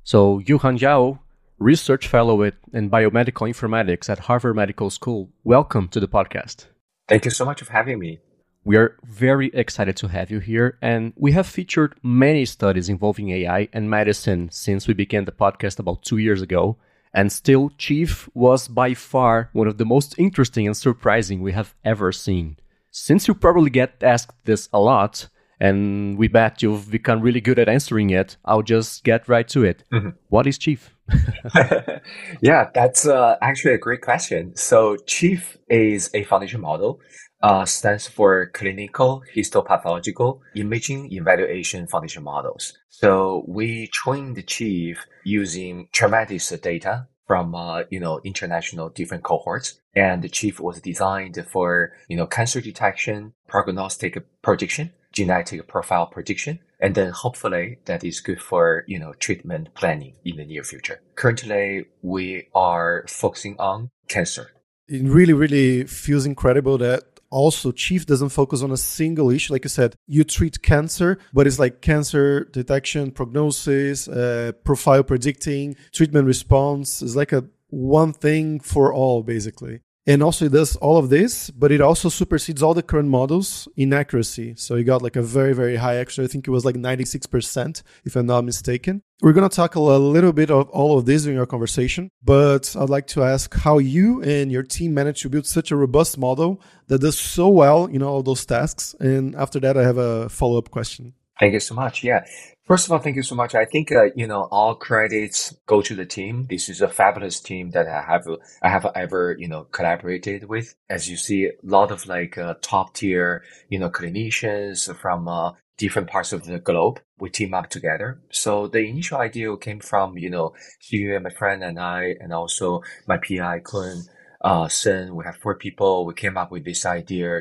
So, Yuhan Zhao, research fellow in biomedical informatics at Harvard Medical School, welcome to the podcast. Thank you so much for having me. We are very excited to have you here, and we have featured many studies involving AI and medicine since we began the podcast about 2 years ago. And still, Chief was by far one of the most interesting and surprising we have ever seen. Since you probably get asked this a lot, and we bet you've become really good at answering it, I'll just get right to it. What is Chief? Yeah, that's actually a great question. So Chief is a foundation model, stands for Clinical Histopathological Imaging Evaluation Foundation Models. So we trained the Chief using tremendous data from, international different cohorts. And the Chief was designed for, cancer detection, prognostic prediction, genetic profile prediction, and then hopefully that is good for, treatment planning in the near future. Currently, we are focusing on cancer. It really feels incredible that also Chief doesn't focus on a single issue. Like you said, you treat cancer, but it's like cancer detection, prognosis, profile predicting, treatment response. It's like a one thing for all, basically. And also it does all of this, but it also supersedes all the current models in accuracy. So you got like a very high accuracy. I think it was like 96%, if I'm not mistaken. We're going to talk a little bit of all of this during our conversation, but I'd like to ask how you and your team managed to build such a robust model that does so well, all those tasks. And after that, I have a follow-up question. Thank you so much. Yeah. First of all, thank you so much. I think, all credits go to the team. This is a fabulous team that I have ever, collaborated with. As you see, a lot of top tier, clinicians from, different parts of the globe. We team up together. So the initial idea came from, Xu, my friend, and I, and also my PI, Kun. Sen, we have 4 people. We came up with this idea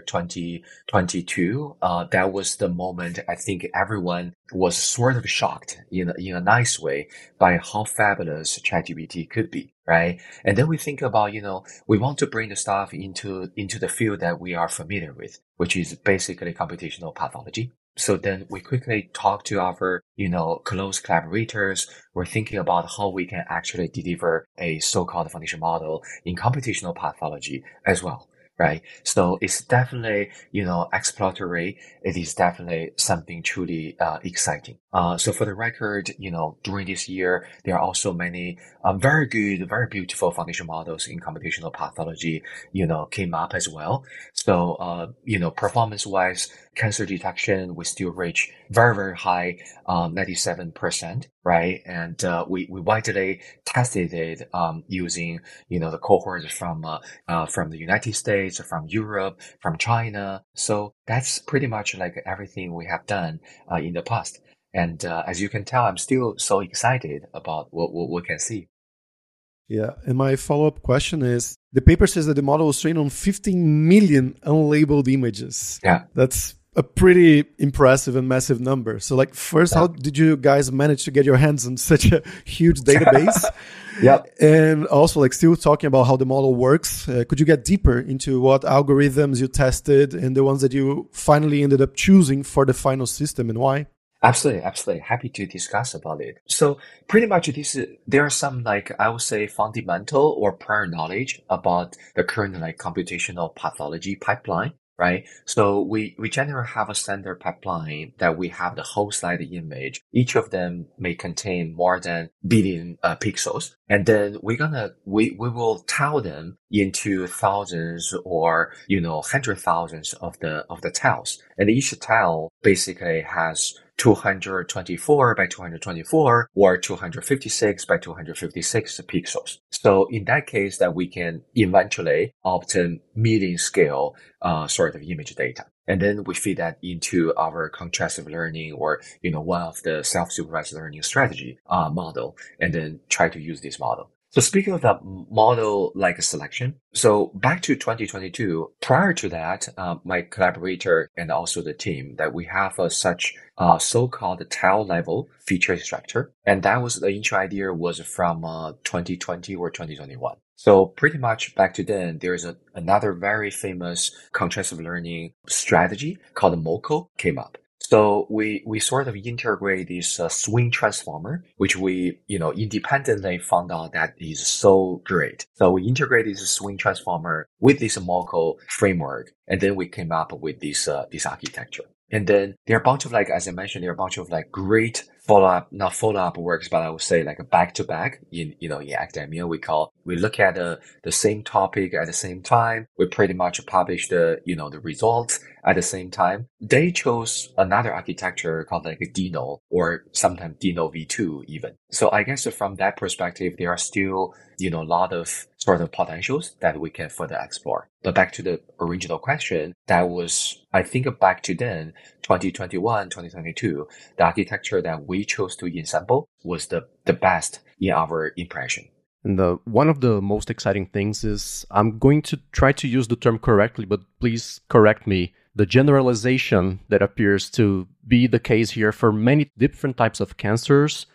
2022. That was the moment I think everyone was sort of shocked in a nice way by how fabulous ChatGPT could be, right? And then we think about, we want to bring the stuff into the field that we are familiar with, which is basically computational pathology. So then we quickly talk to our, close collaborators. We're thinking about how we can actually deliver a so-called foundation model in computational pathology as well, right? So it's definitely, exploratory. It is definitely something truly exciting. So for the record, during this year, there are also many very good, very beautiful foundation models in computational pathology, came up as well. So, performance-wise, cancer detection, we still reach very high, 97%, right? And we widely tested it using, the cohorts from the United States, from Europe, from China. So that's pretty much like everything we have done in the past. And as you can tell, I'm still so excited about what we can see. Yeah. And my follow-up question is, the paper says that the model was trained on 15 million unlabeled images. Yeah. That's a pretty impressive and massive number. So first, how did you guys manage to get your hands on such a huge database? Yeah. And also still talking about how the model works, could you get deeper into what algorithms you tested and the ones that you finally ended up choosing for the final system and why? Absolutely. Happy to discuss about it. So pretty much there are some I would say fundamental or prior knowledge about the current computational pathology pipeline, right? So we generally have a standard pipeline that we have the whole slide image. Each of them may contain more than billion pixels. And then we will tile them into thousands or, hundred thousands of the tiles. And each tile basically has 224 by 224 or 256 by 256 pixels. So in that case that we can eventually obtain million scale sort of image data. And then we feed that into our contrastive learning or, one of the self-supervised learning strategy model, and then try to use this model. So speaking of the model selection, so back to 2022, prior to that, my collaborator and also the team that we have such so-called tile level feature extractor. And that was the initial idea was from 2020 or 2021. So pretty much back to then, there's another very famous contrastive learning strategy called MoCo came up. So we sort of integrate this swing transformer, which we, independently found out that is so great. So we integrate this swing transformer with this Moco framework, and then we came up with this architecture. And then there are a bunch of as I mentioned, there are a bunch of great not follow-up works, but I would say back to back in academia. We look at the same topic at the same time. We pretty much publish the results at the same time. They chose another architecture called Dino, or sometimes Dino V2 even. So I guess from that perspective, there are still, a lot of sort of potentials that we can further explore. But back to the original question, that was, I think back to then, 2021, 2022, the architecture that we chose to ensemble was the best in our impression. And one of the most exciting things is, I'm going to try to use the term correctly, but please correct me, the generalization that appears to be the case here for many different types of cancers,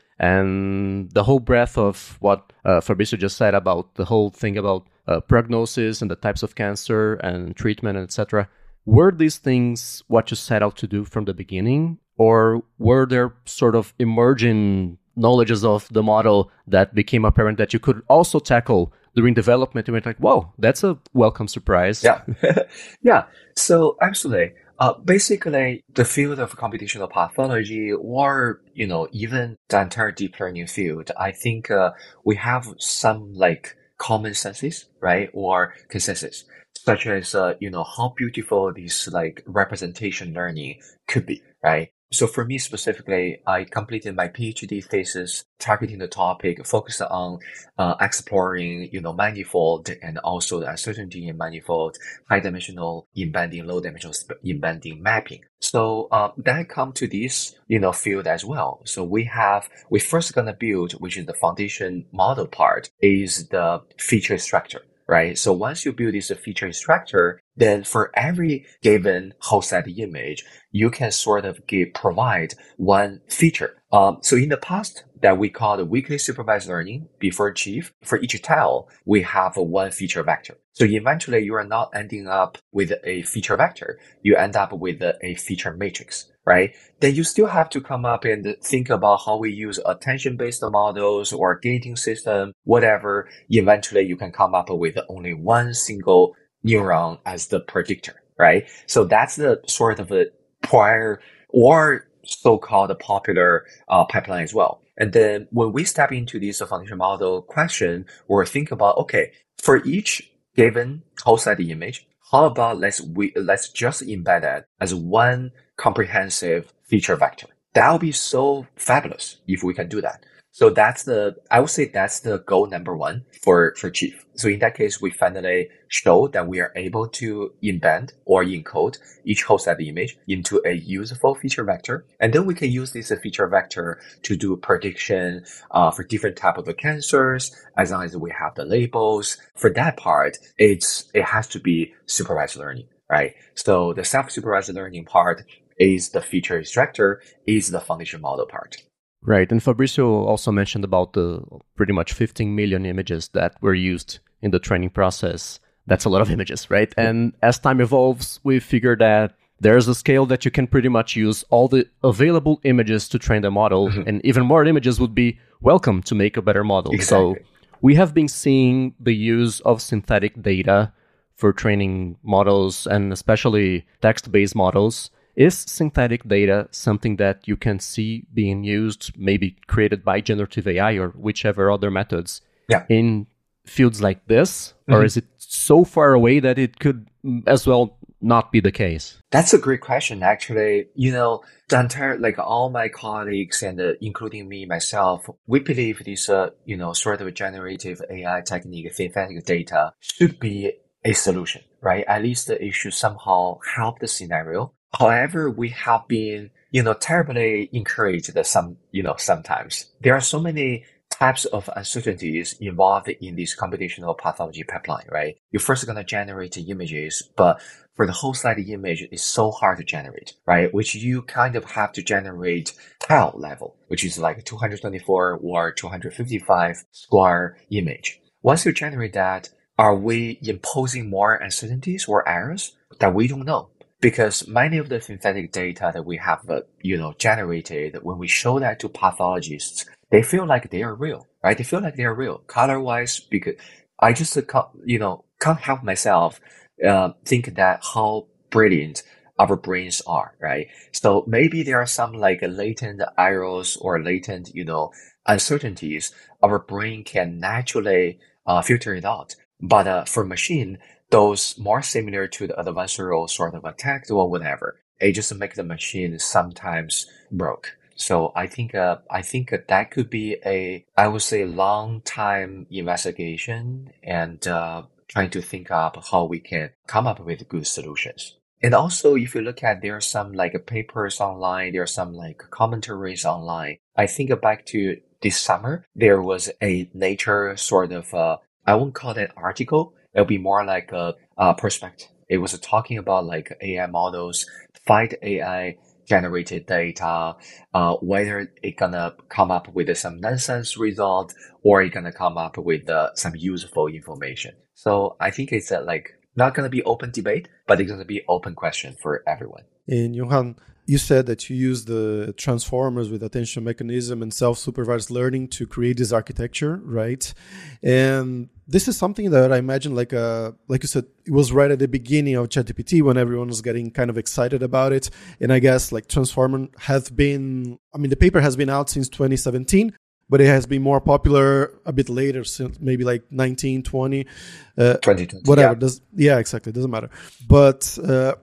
and the whole breadth of what Fabrizio just said about the whole thing about prognosis and the types of cancer and treatment, etc. Were these things what you set out to do from the beginning, or were there sort of emerging knowledges of the model that became apparent that you could also tackle during development? You went whoa, that's a welcome surprise. Yeah. Yeah. So absolutely. Basically, the field of computational pathology, or even the entire deep learning field, I think we have some common senses, right, or consensus, such as how beautiful this representation learning could be, right? So for me specifically, I completed my PhD thesis targeting the topic, focused on exploring, manifold and also the uncertainty in manifold, high-dimensional embedding, low-dimensional embedding mapping. So that come to this, field as well. So we first gonna build, which is the foundation model part, is the feature extractor. Right. So once you build this feature extractor, then for every given whole set image, you can sort of provide one feature. So in the past, that we call the weakly supervised learning before Chief, for each tile, we have one feature vector. So eventually you are not ending up with a feature vector. You end up with a feature matrix, right? Then you still have to come up and think about how we use attention-based models or gating system, whatever. Eventually you can come up with only one single neuron as the predictor, right? So that's the sort of a prior or so-called popular pipeline as well. And then when we step into this foundation model question, we'll think about, okay, for each given whole set image, how about let's just embed that as one comprehensive feature vector. That would be so fabulous if we can do that. So I would say that's the goal number one for Chief. So in that case, we finally show that we are able to embed or encode each whole set image into a useful feature vector. And then we can use this feature vector to do prediction for different type of cancers, as long as we have the labels. For that part, it has to be supervised learning, right? So the self-supervised learning part is the feature extractor, is the foundation model part. Right. And Fabrizio also mentioned about the pretty much 15 million images that were used in the training process. That's a lot of images, right? And as time evolves, we figure that there's a scale that you can pretty much use all the available images to train the model, and even more images would be welcome to make a better model. Exactly. So we have been seeing the use of synthetic data for training models, and especially text-based models. Is synthetic data something that you can see being used, maybe created by generative AI or whichever other methods, in fields like this? Or is it so far away that it could as well not be the case? That's a great question, actually. The entire, all my colleagues and including me, myself, we believe this, sort of generative AI technique, synthetic data, should be a solution, right? At least it should somehow help the scenario. However, we have been, terribly encouraged sometimes. There are so many types of uncertainties involved in this computational pathology pipeline, right? You're first going to generate images, but for the whole slide image, it's so hard to generate, right? Which you kind of have to generate tile level, which is 224 or 255 square image. Once you generate that, are we imposing more uncertainties or errors that we don't know? because many of the synthetic data that we have, generated, when we show that to pathologists, they feel like they are real, right? They feel like they are real color-wise, because I just, can't help myself think that how brilliant our brains are, right? So maybe there are some like latent errors or latent, uncertainties. Our brain can naturally filter it out. But for machine, those more similar to the adversarial sort of attack or whatever, it just make the machine sometimes broke. So I think that could be I would say, long time investigation and trying to think up how we can come up with good solutions. And also, if you look at, there are some like papers online, there are some like commentaries online. I think back to this summer, there was a Nature sort of, I won't call it article. It'll be more like a perspective. It was talking about like AI models, fight AI generated data, whether it gonna come up with some nonsense result or it gonna come up with some useful information. So I think it's not going to be open debate, but it's going to be open question for everyone. And Johan, you said that you use the transformers with attention mechanism and self-supervised learning to create this architecture, right? And this is something that I imagine, like you said, it was right at the beginning of ChatGPT when everyone was getting kind of excited about it. And I guess like transformer the paper has been out since 2017, but it has been more popular a bit later, since maybe like 2020, whatever. Yeah. Exactly. Doesn't matter. But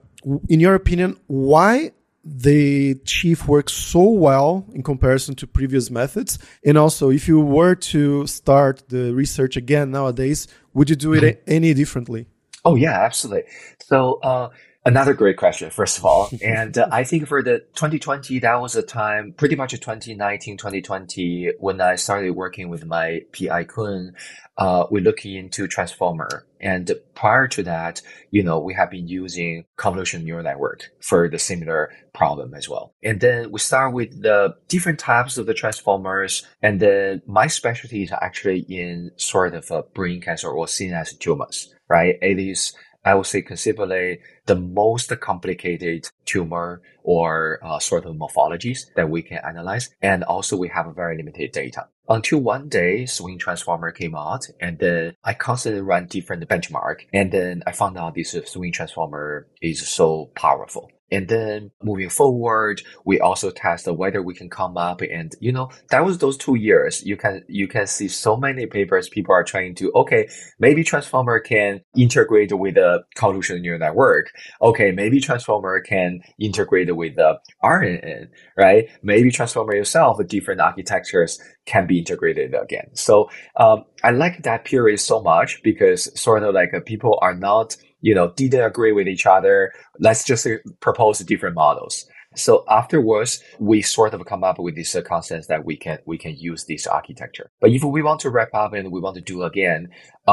in your opinion, why the Chief works so well in comparison to previous methods? And also, if you were to start the research again nowadays, would you do it any differently? Oh, yeah, absolutely. So, another great question, first of all. And I think for the 2020, that was a time, pretty much 2019, 2020, when I started working with my PI Kun, we're looking into transformer. And prior to that, we have been using convolutional neural network for the similar problem as well. And then we start with the different types of the transformers. And then my specialty is actually in sort of brain cancer or CNS tumors, right? It is, I would say, conceivably the most complicated tumor or sort of morphologies that we can analyze. And also we have very limited data. Until one day, Swing Transformer came out, and then I constantly run different benchmark. And then I found out this Swing Transformer is so powerful. And then moving forward, we also tested whether we can come up, and that was those 2 years. You can see so many papers. People are trying to, okay, maybe transformer can integrate with a convolutional neural network. Okay, maybe transformer can integrate with the RNN, right? Maybe transformer itself, different architectures can be integrated again. So I like that period so much because sort of like people are not, didn't agree with each other. Let's just propose different models. So afterwards, we sort of come up with this consensus that we can use this architecture. But if we want to wrap up and we want to do again,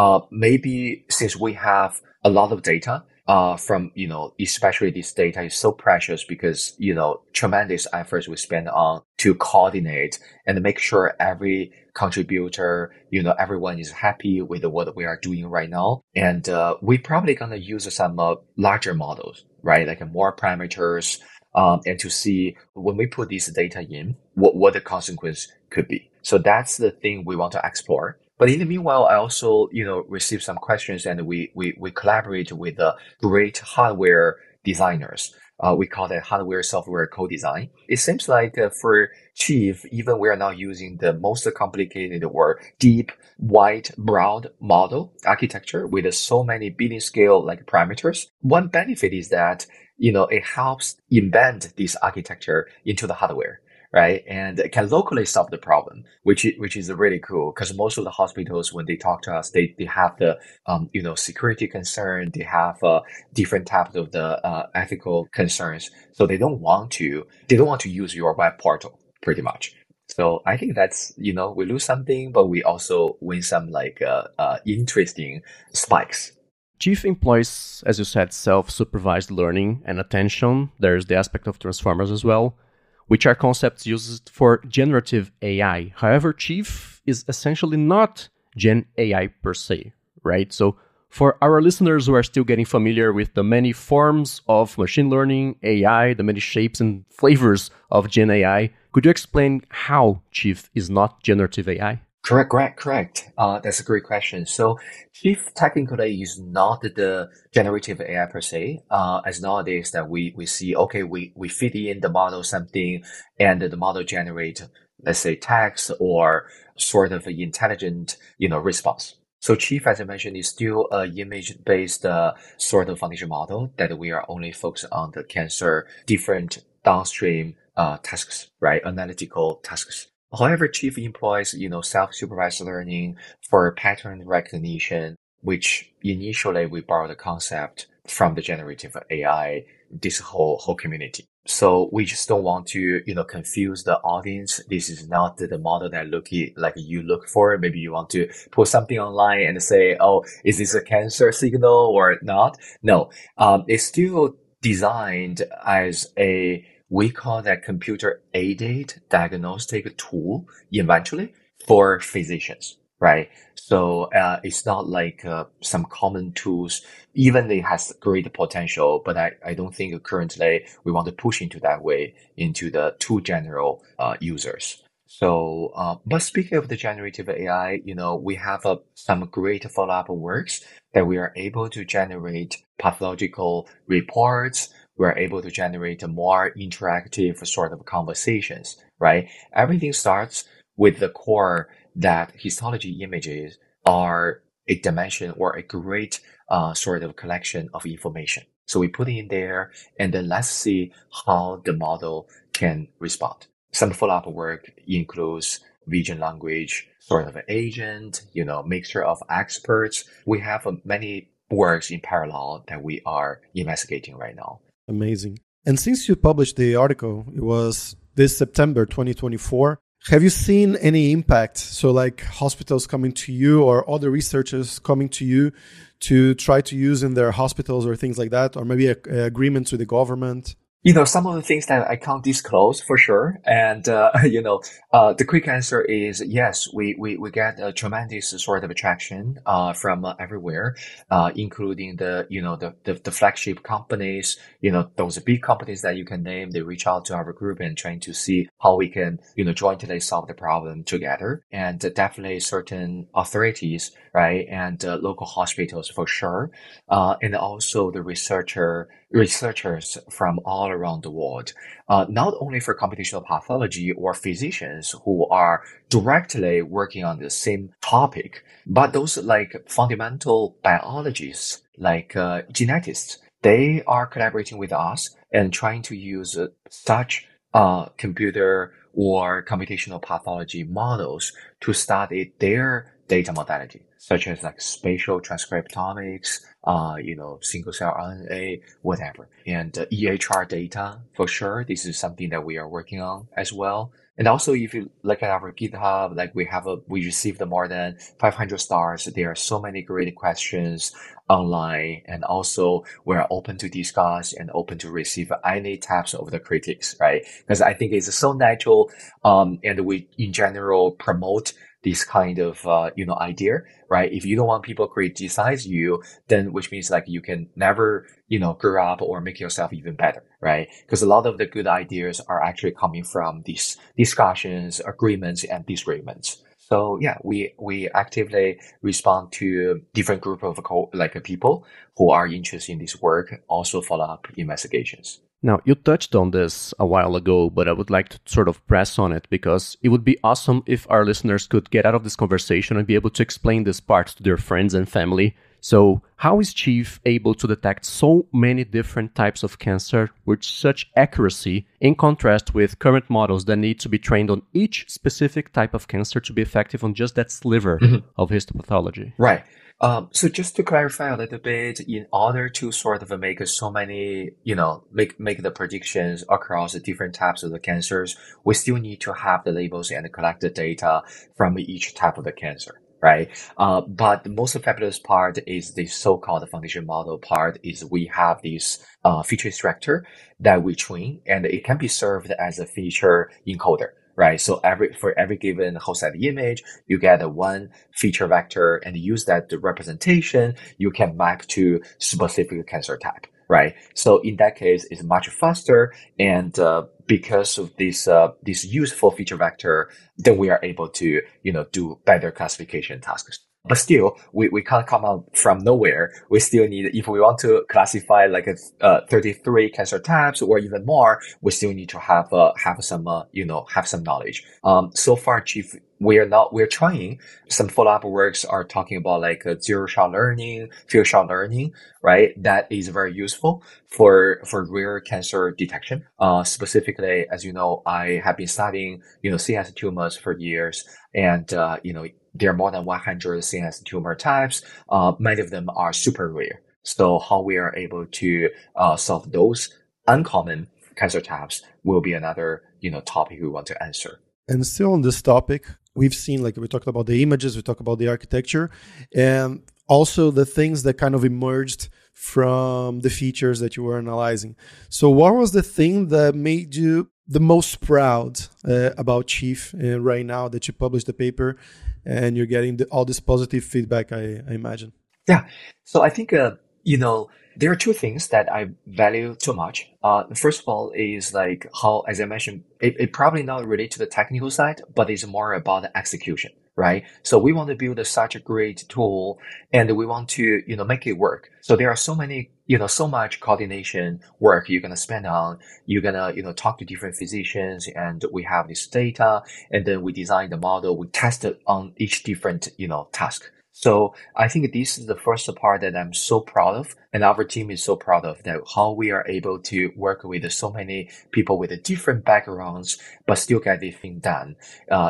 maybe since we have a lot of data, from, especially this data is so precious because, tremendous efforts we spend on to coordinate and make sure every contributor, everyone is happy with what we are doing right now. And we probably going to use some larger models, right? Like more parameters, and to see when we put this data in, what the consequence could be. So that's the thing we want to explore. But in the meanwhile, I also, received some questions, and we collaborate with great hardware designers. We call that hardware software co-design. It seems like for Chief, even we are now using the most complicated or deep, wide, broad model architecture with so many billion scale like parameters. One benefit is that, it helps embed this architecture into the hardware. Right. And it can locally solve the problem, which is really cool because most of the hospitals, when they talk to us, they have the, security concern. They have different types of the ethical concerns. So they don't want to use your web portal pretty much. So I think that's, we lose something, but we also win some like interesting spikes. Chief employs, as you said, self-supervised learning and attention. There's the aspect of transformers as well, which are concepts used for generative AI. However, Chief is essentially not Gen AI per se, right? So for our listeners who are still getting familiar with the many forms of machine learning, AI, the many shapes and flavors of Gen AI, could you explain how Chief is not generative AI? Correct. That's a great question. So Chief technically is not the generative AI per se. As nowadays that we see, okay, we feed in the model something and the model generate, let's say, text or sort of an intelligent, response. So Chief, as I mentioned, is still a image-based sort of foundation model that we are only focused on the cancer different downstream tasks, right? Analytical tasks. However, Chief employs, self-supervised learning for pattern recognition, which initially we borrowed the concept from the generative AI, this whole community. So we just don't want to, confuse the audience. This is not the model that you look for. Maybe you want to put something online and say, oh, is this a cancer signal or not? No, it's still designed as we call that computer-aided diagnostic tool eventually for physicians, right? So it's not like some common tools, even it has great potential, but I don't think currently we want to push into that way into the too general users. So, but speaking of the generative AI, we have some great follow-up works that we are able to generate pathological reports. We're able to generate a more interactive sort of conversations, right? Everything starts with the core that histology images are a dimension or a great sort of collection of information. So we put it in there and then let's see how the model can respond. Some follow-up work includes vision language, sort of an agent, mixture of experts. We have many works in parallel that we are investigating right now. Amazing. And since you published the article, it was this September 2024, have you seen any impact? So like hospitals coming to you or other researchers coming to you to try to use in their hospitals or things like that, or maybe agreements with the government? Some of the things that I can't disclose for sure. And, the quick answer is yes, we get a tremendous sort of attraction, from everywhere, including the flagship companies, those big companies that you can name. They reach out to our group and trying to see how we can, jointly solve the problem together. And definitely certain authorities, right? And local hospitals for sure. And also the researchers from all around the world, not only for computational pathology or physicians who are directly working on the same topic, but those like fundamental biologists, like geneticists, they are collaborating with us and trying to use such computer or computational pathology models to study their data modality, such as like spatial transcriptomics, single cell RNA, whatever. And EHR data, for sure. This is something that we are working on as well. And also, if you look at our GitHub, like we received more than 500 stars. There are so many great questions online, and also we're open to discuss and open to receive any types of the critics, right? Because I think it's so natural, and we in general promote this kind of, idea, right? If you don't want people to criticize you, then which means like you can never, grow up or make yourself even better, right? Because a lot of the good ideas are actually coming from these discussions, agreements, and disagreements. So yeah, we actively respond to different group of people who are interested in this work, also follow up investigations. Now, you touched on this a while ago, but I would like to sort of press on it because it would be awesome if our listeners could get out of this conversation and be able to explain this part to their friends and family. So how is Chief able to detect so many different types of cancer with such accuracy in contrast with current models that need to be trained on each specific type of cancer to be effective on just that sliver of histopathology? Right. So just to clarify a little bit, in order to sort of make so many, make the predictions across the different types of the cancers, we still need to have the labels and collect the data from each type of the cancer, right? But the most fabulous part is the so-called foundation model part is we have this feature extractor that we train, and it can be served as a feature encoder. right? So for every given whole set image, you get a one feature vector and use that representation, you can map to specific cancer type, right? So in that case, it's much faster. And, because of this useful feature vector, then we are able to, do better classification tasks. But still, we can't come out from nowhere. We still need, if we want to classify like 33 cancer types or even more, we still need to have some knowledge. So far, Chief, we're trying. Some follow-up works are talking about like zero-shot learning, few-shot learning, right? That is very useful for rare cancer detection. Specifically, as you know, I have been studying, CNS tumors for years, and, there are more than 100 CNS tumor types. Many of them are super rare. So how we are able to solve those uncommon cancer types will be another, topic we want to answer. And still on this topic, we've seen, like we talked about the images, we talked about the architecture, and also the things that kind of emerged from the features that you were analyzing. So what was the thing that made you the most proud about Chief right now that you published the paper and you're getting all this positive feedback, I imagine? Yeah. So I think, there are two things that I value too much. First of all is like how, as I mentioned, it probably not related to the technical side, but it's more about the execution, right? So we want to build such a great tool and we want to, make it work. So there are so many, so much coordination work you're going to spend on. You're going to, talk to different physicians and we have this data and then we design the model. We test it on each different, task. So I think this is the first part that I'm so proud of, and our team is so proud of, that how we are able to work with so many people with different backgrounds, but still get the thing done,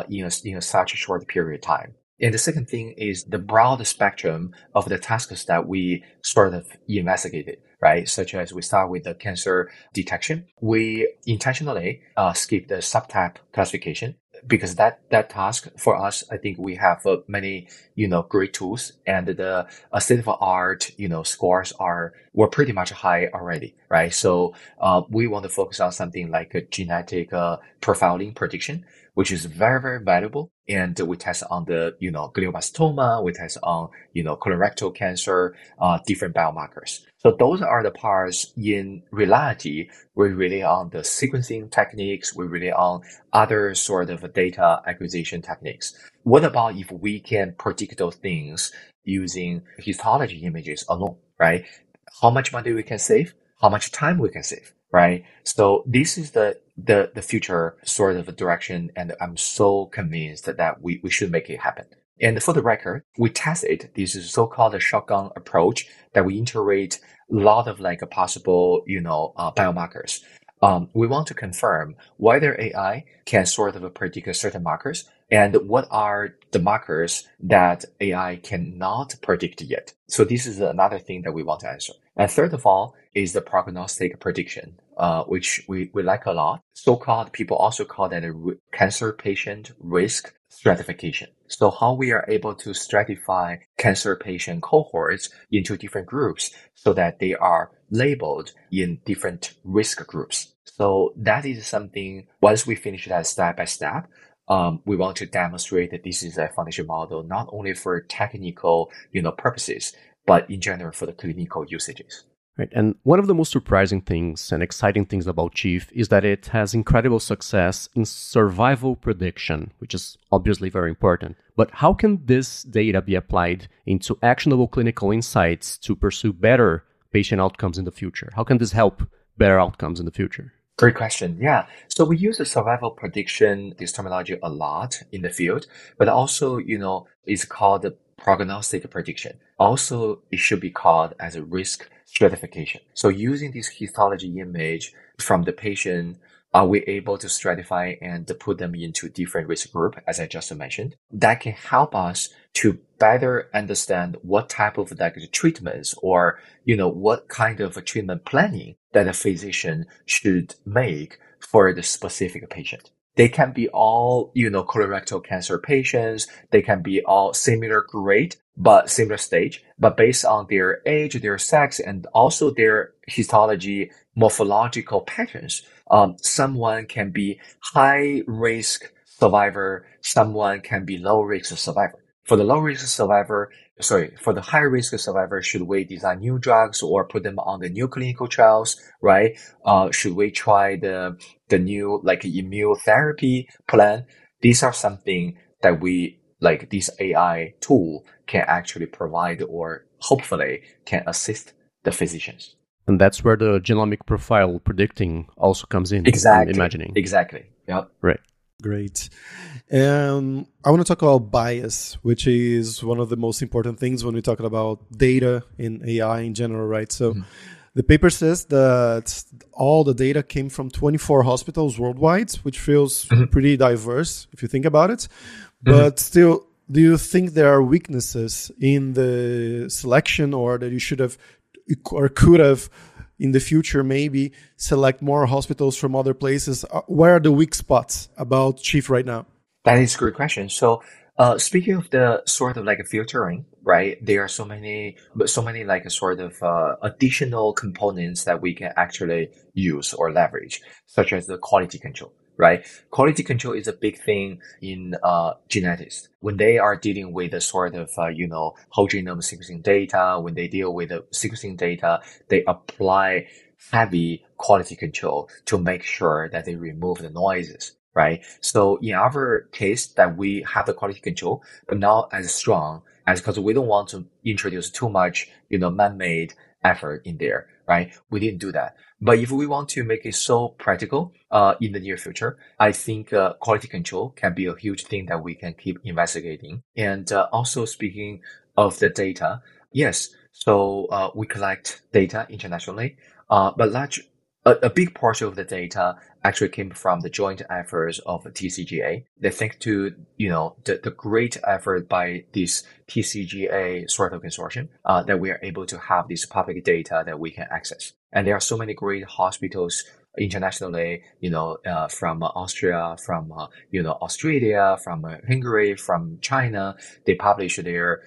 in such a short period of time. And the second thing is the broad spectrum of the tasks that we sort of investigated, right? Such as we start with the cancer detection. We intentionally skip the subtype classification, because that task for us, I think we have many, great tools, and the state of art, scores were pretty much high already, right? So, we want to focus on something like a genetic profiling prediction, which is very, very valuable. And we test on the, glioblastoma, we test on, colorectal cancer, different biomarkers. So those are the parts. In reality, we rely on the sequencing techniques. We rely on other sort of data acquisition techniques. What about if we can predict those things using histology images alone, right? How much money we can save? How much time we can save, right? So this is the future sort of direction. And I'm so convinced that we should make it happen. And for the record, we tested this is so-called shotgun approach that we integrate a lot of like possible, biomarkers. We want to confirm whether AI can sort of predict certain markers and what are the markers that AI cannot predict yet. So this is another thing that we want to answer. And third of all is the prognostic prediction, which we like a lot. So-called, people also call that a cancer patient risk stratification. So how we are able to stratify cancer patient cohorts into different groups so that they are labeled in different risk groups. So that is something, once we finish that step by step, we want to demonstrate that this is a foundation model, not only for technical, purposes, but in general for the clinical usages. Right. And one of the most surprising things and exciting things about Chief is that it has incredible success in survival prediction, which is obviously very important. But how can this data be applied into actionable clinical insights to pursue better patient outcomes in the future? How can this help better outcomes in the future? Great question. Yeah. So we use the survival prediction, this terminology a lot in the field, but also, it's called the prognostic prediction. Also, it should be called as a risk stratification. So using this histology image from the patient, are we able to stratify and put them into different risk group, as I just mentioned? That can help us to better understand what type of treatments or, what kind of a treatment planning that a physician should make for the specific patient. They can be all, colorectal cancer patients. They can be all similar grade, but similar stage, but based on their age, their sex, and also their histology, morphological patterns. Someone can be high risk survivor, someone can be low risk survivor. For the for the high risk survivor, should we design new drugs or put them on the new clinical trials, right? Should we try the new like immunotherapy plan? These are something that this AI tool can actually provide or hopefully can assist the physicians. And that's where the genomic profile predicting also comes in. Exactly. I'm imagining. Exactly. Yep. Right. Great. And I want to talk about bias, which is one of the most important things when we talk about data in AI in general, right? So the paper says that all the data came from 24 hospitals worldwide, which feels pretty diverse if you think about it. But still, do you think there are weaknesses in the selection, or that you should have or could have in the future maybe select more hospitals from other places? Where are the weak spots about Chief right now? That is a great question. So, speaking of the sort of like filtering, right? There are so many like a sort of additional components that we can actually use or leverage, such as the quality control, right? Quality control is a big thing in genetics. When they are dealing with the sort of whole genome sequencing data, when they deal with the sequencing data, they apply heavy quality control to make sure that they remove the noises. Right. So in our case that we have the quality control, but not as strong as because we don't want to introduce too much, man-made effort in there. Right. We didn't do that. But if we want to make it so practical, in the near future, I think, quality control can be a huge thing that we can keep investigating. And, also speaking of the data, yes. So, we collect data internationally, but a big portion of the data actually came from the joint efforts of TCGA. They thanks to, the great effort by this TCGA sort of consortium, that we are able to have this public data that we can access. And there are so many great hospitals internationally, from Austria, from, Australia, from Hungary, from China. They publish their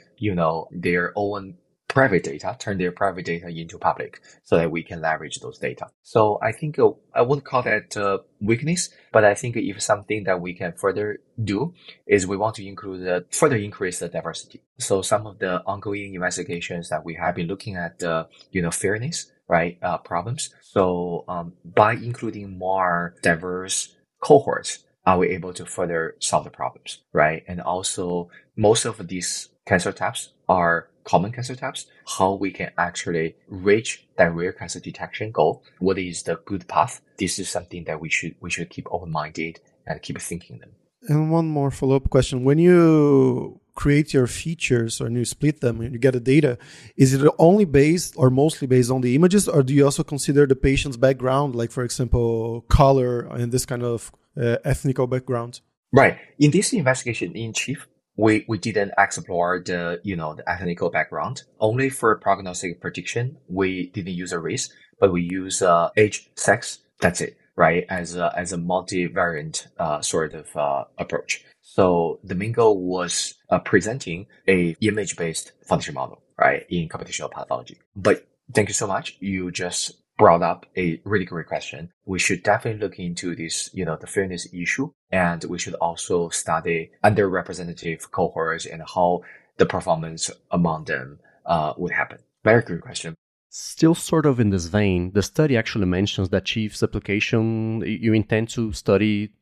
own private data, turn their private data into public so that we can leverage those data. So I think I wouldn't call that weakness, but I think if something that we can further do is we want to further increase the diversity. So some of the ongoing investigations that we have been looking at, fairness, right, problems. So by including more diverse cohorts, are we able to further solve the problems, right? And also most of these cancer types are common cancer types, how we can actually reach that rare cancer detection goal. What is the good path? This is something that we should keep open-minded and keep thinking them. And one more follow-up question. When you create your features or you split them and you get the data, is it only based or mostly based on the images, or do you also consider the patient's background, like, for example, color and this kind of ethnical background? Right. In this investigation in Chief, we didn't explore the ethnical background. Only for prognostic prediction, we didn't use a race, but we use age, sex. That's it, right? As a multivariant sort of approach. So the main goal was presenting a image-based foundation model, right, in computational pathology. But thank you so much. You just brought up a really great question. We should definitely look into this, the fairness issue, and we should also study underrepresentative cohorts and how the performance among them would happen. Very good question. Still sort of in this vein, the study actually mentions that Chief's application, you intend to study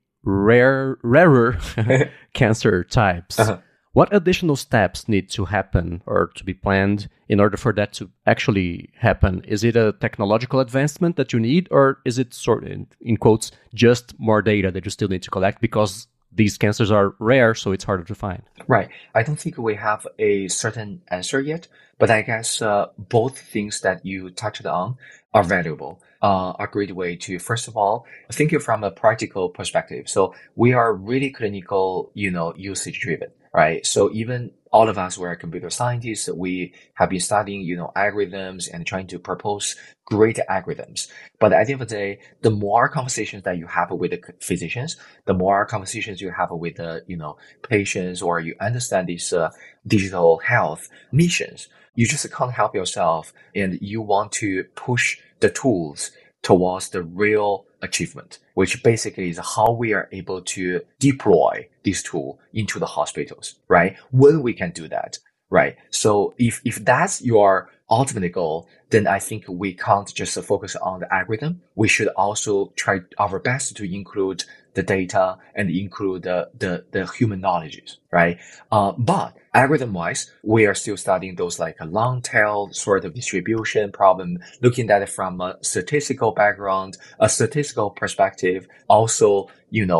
rarer cancer types. What additional steps need to happen or to be planned in order for that to actually happen? Is it a technological advancement that you need, or is it sort of, in quotes, just more data that you still need to collect because these cancers are rare, so it's harder to find? Right. I don't think we have a certain answer yet, but I guess both things that you touched on are valuable. A great way to, first of all, think it from a practical perspective. So we are really clinical, usage driven, right? So even all of us who are computer scientists, we have been studying, algorithms and trying to propose great algorithms. But at the end of the day, the more conversations that you have with the physicians, the more conversations you have with the, patients, or you understand these digital health missions, you just can't help yourself, and you want to push the tools towards the real achievement, which basically is how we are able to deploy this tool into the hospitals, right? When we can do that, right? So if that's your ultimate goal, then I think we can't just focus on the algorithm. We should also try our best to include the data and include the human knowledges, right? But algorithm wise, we are still studying those like a long tail sort of distribution problem, looking at it from a statistical background, a statistical perspective, also,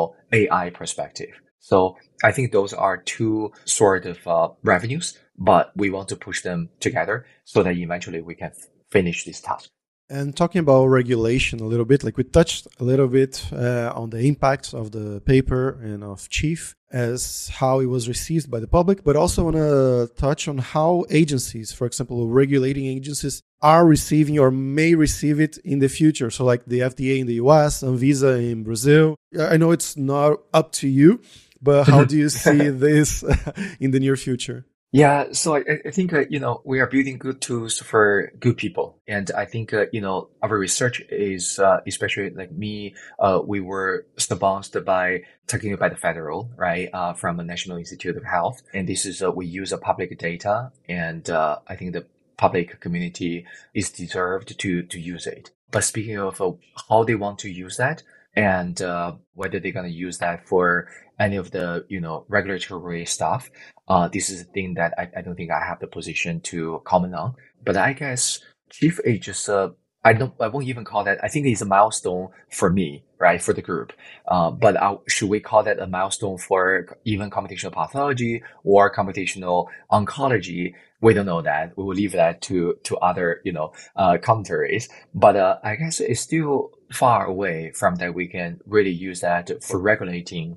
AI perspective. So I think those are two sort of revenues, but we want to push them together so that eventually we can finish this task. And talking about regulation a little bit, like we touched a little bit on the impacts of the paper and of Chief as how it was received by the public, but also want to touch on how agencies, for example, regulating agencies are receiving or may receive it in the future. So like the FDA in the US, Anvisa in Brazil. I know it's not up to you, but how do you see this in the near future? Yeah, so I think, we are building good tools for good people. And I think, our research is, especially like me, we were sponsored by, technically by the federal, right, from the National Institute of Health. And this is, we use a public data. And I think the public community is deserved to use it. But speaking of how they want to use that, and whether they're going to use that for any of the, regulatory stuff, this is a thing that I don't think I have the position to comment on. But I guess Chief is just, I won't even call that, I think it's a milestone for me, right, for the group. But should we call that a milestone for even computational pathology or computational oncology? We don't know that. We will leave that to other, commentaries. But I guess it's still far away from that we can really use that for regulating,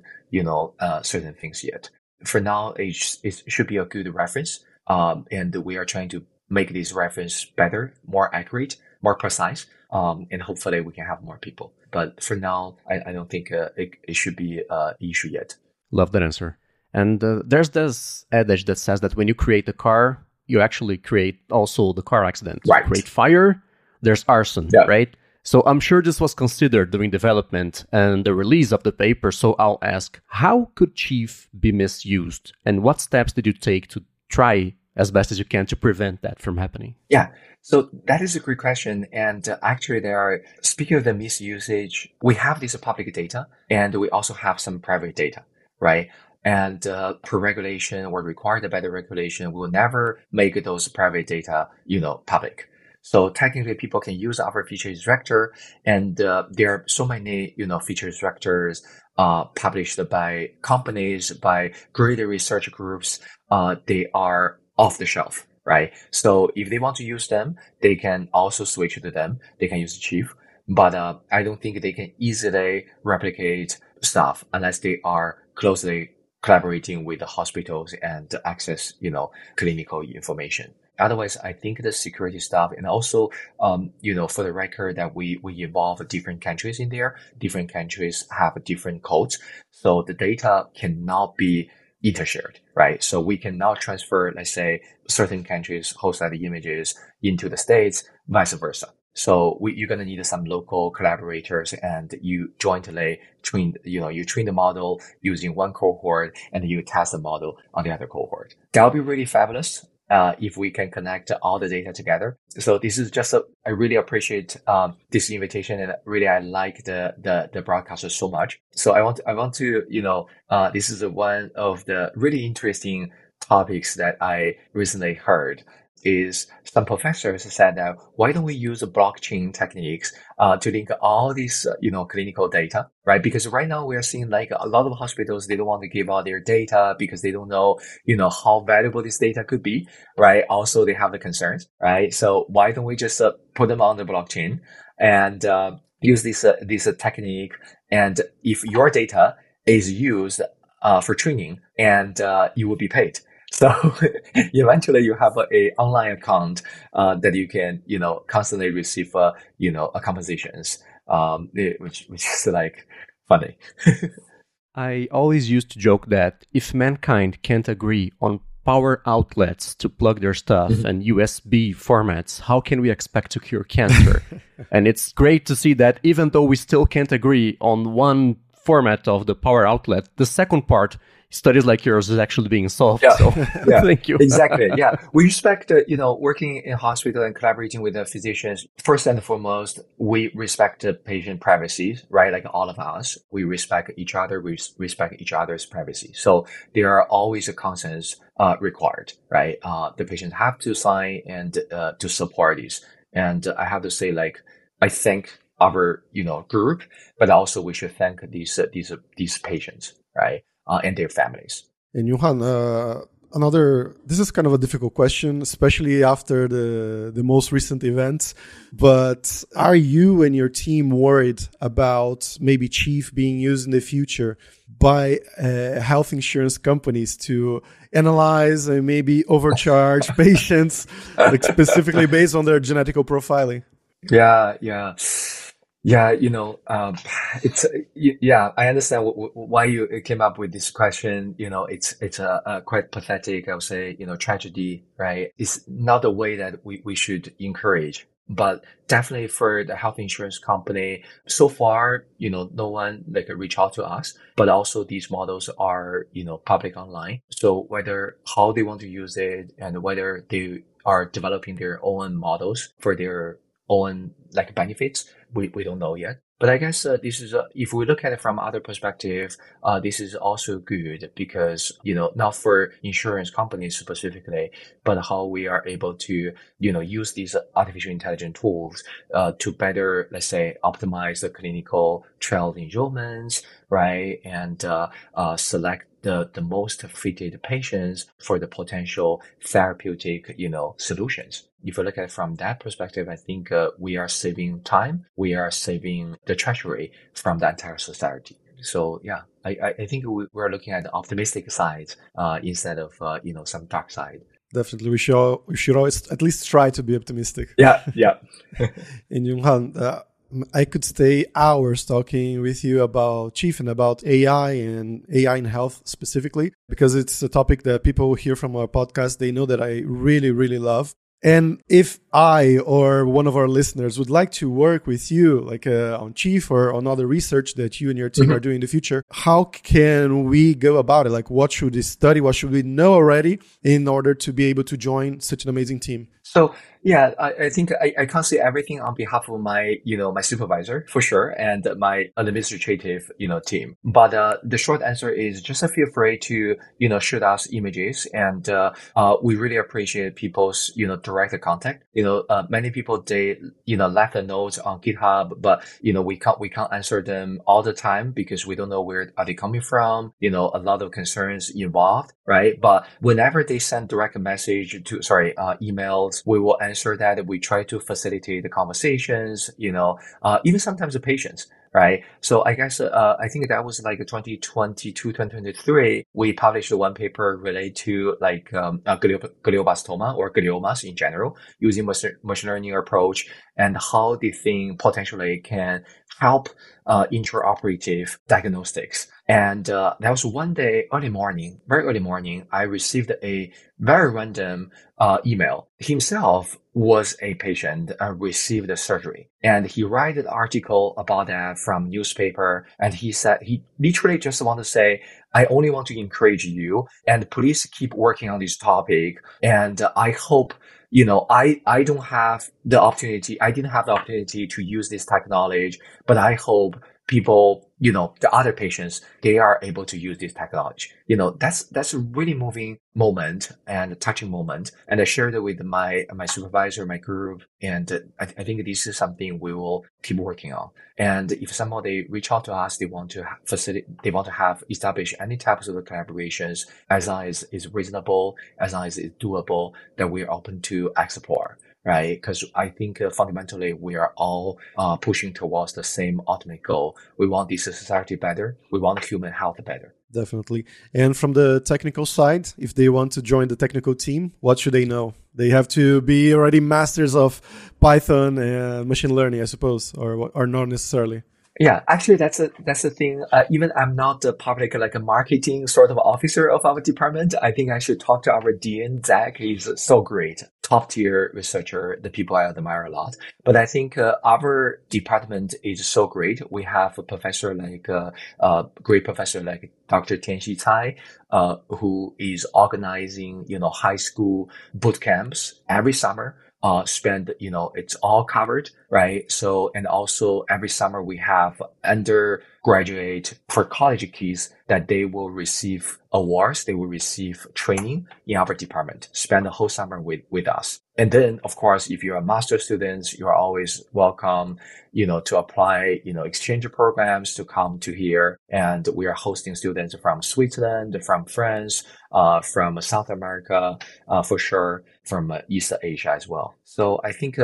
certain things yet. For now, it should be a good reference. And we are trying to make this reference better, more accurate, more precise. And hopefully we can have more people. But for now, I don't think it should be an issue yet. Love that answer. And there's this adage that says that when you create a car, you actually create also the car accident. Right. You create fire, there's arson, right? So I'm sure this was considered during development and the release of the paper. So I'll ask, how could Chief be misused? And what steps did you take to try as best as you can to prevent that from happening? Yeah, so that is a great question. And actually, speaking of the misusage, we have this public data and we also have some private data, right? And per regulation or required by the regulation, we will never make those private data, public. So technically, people can use our feature extractor, and there are so many, feature extractors published by companies, by great research groups. They are off the shelf, right? So if they want to use them, they can also switch to them. They can use Chief, but I don't think they can easily replicate stuff unless they are closely collaborating with the hospitals and access, clinical information. Otherwise, I think the security stuff, and also, for the record that we involve different countries in there. Different countries have different codes, so the data cannot be inter-shared, right? So we cannot transfer, let's say, certain countries' host ID images into the States, vice versa. So you're going to need some local collaborators, and you jointly train the model using one cohort, and you test the model on the other cohort. That would be really fabulous. If we can connect all the data together. So this is just I really appreciate this invitation, and really I like the broadcaster so much. So I want to this is one of the really interesting topics that I recently heard. Is some professors said that why don't we use blockchain techniques to link all these clinical data, right? Because right now we are seeing like a lot of hospitals, they don't want to give out their data because they don't know how valuable this data could be, right? Also they have the concerns, right? So why don't we just put them on the blockchain and use this technique, and if your data is used for training, and you will be paid. So eventually you have a online account that you can constantly receive compensations, which is like funny. I always used to joke that if mankind can't agree on power outlets to plug their stuff and USB formats, how can we expect to cure cancer? And it's great to see that even though we still can't agree on one format of the power outlet, the second part, studies like yours, is actually being solved. Yeah. So thank you. Exactly. Yeah. We respect, working in hospital and collaborating with the physicians. First and foremost, we respect the patient privacy, right? Like all of us, we respect each other. We respect each other's privacy. So there are always a consents required, right? The patients have to sign and to support this. And I have to say, like, I thank our, group, but also we should thank these patients, right? And their families. And Johan, this is kind of a difficult question, especially after the most recent events. But are you and your team worried about maybe Chief being used in the future by health insurance companies to analyze and maybe overcharge patients, like specifically based on their genetical profiling? Yeah. Yeah, I understand why you came up with this question. It's a quite pathetic, I would say, tragedy, right? It's not the way that we should encourage, but definitely for the health insurance company, so far, no one like reach out to us, but also these models are, public online. So whether how they want to use it and whether they are developing their own models for their own like benefits, we don't know yet. But I guess this is if we look at it from other perspective, this is also good because not for insurance companies specifically, but how we are able to use these artificial intelligence tools to better, let's say, optimize the clinical trial enrollments, right, and select the most fitted patients for the potential therapeutic solutions. If you look at it from that perspective, I think we are saving time. We are saving the treasury from the entire society. So yeah, I think we're looking at the optimistic side instead of some dark side. Definitely, we should always at least try to be optimistic. Yeah. And Johan, I could stay hours talking with you about Chief and about AI and AI in health specifically, because it's a topic that people hear from our podcast. They know that I really, really love. And if I or one of our listeners would like to work with you, like on Chief or on other research that you and your team are doing in the future, how can we go about it? Like, what should we study? What should we know already in order to be able to join such an amazing team? So yeah, I think I can't say everything on behalf of my, my supervisor for sure and my administrative, team. But the short answer is just feel free to, shoot us images, and we really appreciate people's, direct contact. Many people they, left a note on GitHub, but we can't answer them all the time because we don't know where are they coming from. A lot of concerns involved, right? But whenever they send direct message emails, we will answer that. We try to facilitate the conversations, even sometimes the patients, right? So I guess, I think that was like 2022, 2023, we published one paper related to like, glioblastoma or gliomas in general using machine learning approach and how the thing potentially can help, intraoperative diagnostics. And, that was one day, very early morning, I received a very random, email. Himself was a patient and received the surgery. And he wrote an article about that from newspaper. And he said, he literally just want to say, I only want to encourage you and please keep working on this topic. And I hope, I don't have the opportunity. I didn't have the opportunity to use this technology, but I hope people, the other patients, they are able to use this technology. That's a really moving moment and a touching moment. And I shared it with my supervisor, my group. And I think this is something we will keep working on. And if somebody reach out to us, they want to have established any types of collaborations as long as it's reasonable, as long as it's doable, that we're open to explore. Right? Because I think fundamentally we are all pushing towards the same ultimate goal. We want this society better. We want human health better. Definitely. And from the technical side, if they want to join the technical team, what should they know? They have to be already masters of Python and machine learning, I suppose, or not necessarily. Yeah, actually, that's the thing. Even I'm not the public like a marketing sort of officer of our department. I think I should talk to our dean, Zach. He's so great, top tier researcher. The people I admire a lot. But I think our department is so great. We have a professor like great professor like Dr. Tianxi Cai, who is organizing high school boot camps every summer. It's all covered, right? So, and also every summer we have undergraduate for college kids that they will receive awards. They will receive training in our department, spend the whole summer with us. And then, of course, if you're a master student, you're always welcome, to apply, exchange programs to come to here. And we are hosting students from Switzerland, from France, from South America, for sure, from East Asia as well. So I think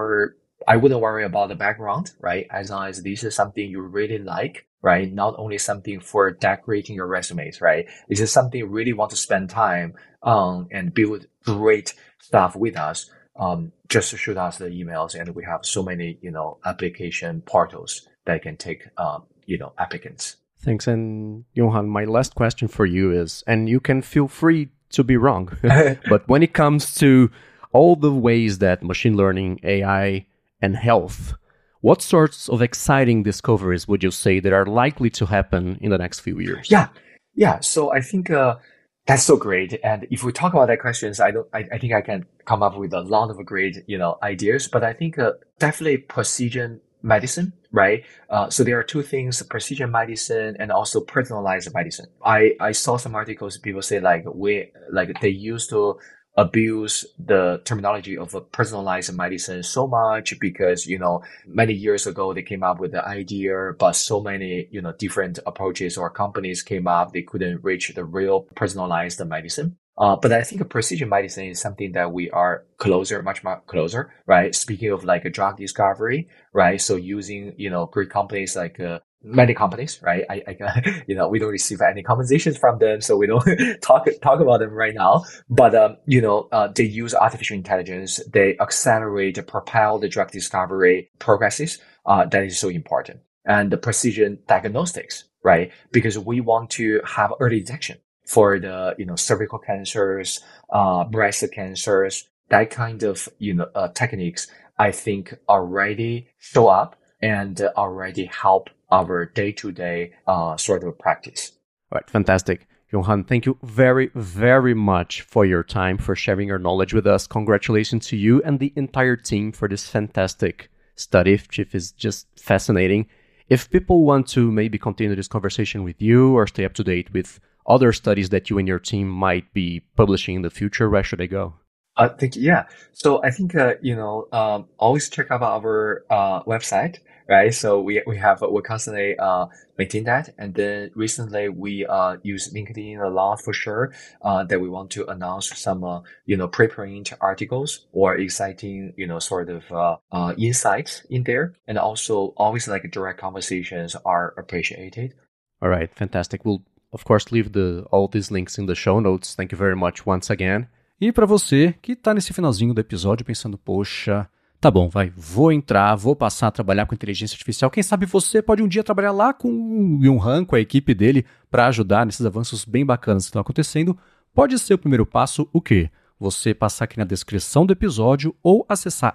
I wouldn't worry about the background, right? As long as this is something you really like, right? Not only something for decorating your resumes, right? This is something you really want to spend time on and build great stuff with us. Just shoot us the emails, and we have so many, application portals that can take, applicants. Thanks. And Johan, my last question for you is, and you can feel free to be wrong, but when it comes to all the ways that machine learning, AI, and health, what sorts of exciting discoveries would you say that are likely to happen in the next few years? Yeah. So I think that's so great. And if we talk about that questions, I think I can come up with a lot of great, ideas. But I think definitely precision medicine, right? So there are two things: precision medicine and also personalized medicine. I saw some articles, people say they used to abuse the terminology of a personalized medicine so much because, many years ago they came up with the idea, but so many, different approaches or companies came up, they couldn't reach the real personalized medicine. But I think precision medicine is something that we are much more closer, right? Speaking of like a drug discovery, right? So using, great companies like, many companies, right? We don't receive any compensations from them, so we don't talk about them right now. But, they use artificial intelligence. They propel the drug discovery progresses. That is so important. And the precision diagnostics, right? Because we want to have early detection for the, cervical cancers, breast cancers, that kind of, techniques, I think already show up and already help our day-to-day sort of practice. All right, fantastic. Johan, thank you very, very much for your time, for sharing your knowledge with us. Congratulations to you and the entire team for this fantastic study. It is just fascinating. If people want to maybe continue this conversation with you or stay up to date with other studies that you and your team might be publishing in the future, where should they go? So I think, always check out our website, right? So we constantly maintain that. And then recently we use LinkedIn a lot for sure, that we want to announce some, preprint articles or exciting, sort of insights in there. And also always like direct conversations are appreciated. All right, fantastic. We'll, of course, leave all these links in the show notes. Thank you very much once again. E para você que tá nesse finalzinho do episódio pensando, poxa, tá bom, vou passar a trabalhar com inteligência artificial. Quem sabe você pode um dia trabalhar lá com o Johan, com a equipe dele, para ajudar nesses avanços bem bacanas que estão acontecendo. Pode ser o primeiro passo, o quê? Você passar aqui na descrição do episódio ou acessar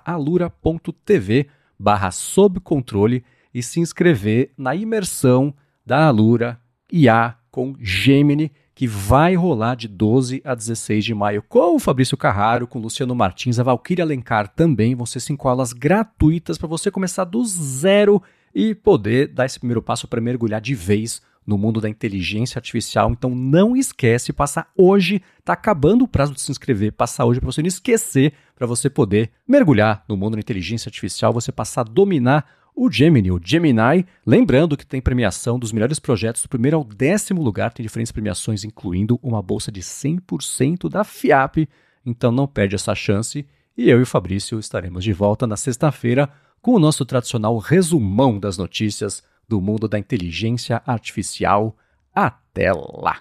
alura.tv/sobcontrole e se inscrever na imersão da Alura IA com Gemini, que vai rolar de 12 a 16 de maio com o Fabrício Carraro, com o Luciano Martins, a Valquíria Alencar também. Vão ser 5 aulas gratuitas para você começar do zero e poder dar esse primeiro passo para mergulhar de vez no mundo da inteligência artificial. Então não esquece, passa hoje, tá acabando o prazo de se inscrever, passa hoje para você não esquecer, para você poder mergulhar no mundo da inteligência artificial, você passar a dominar o Gemini. Lembrando que tem premiação dos melhores projetos do primeiro ao 10º lugar, tem diferentes premiações, incluindo uma bolsa de 100% da FIAP, então não perde essa chance. E eu e o Fabrício estaremos de volta na sexta-feira com o nosso tradicional resumão das notícias do mundo da inteligência artificial. Até lá!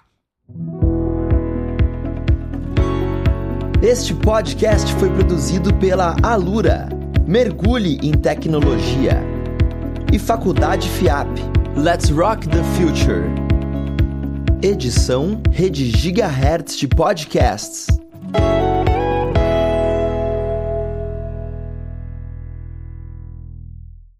Este podcast foi produzido pela Alura. Mergulhe em tecnologia. e Faculdade FIAP. Let's rock the future. Edição Rede Gigahertz de Podcasts.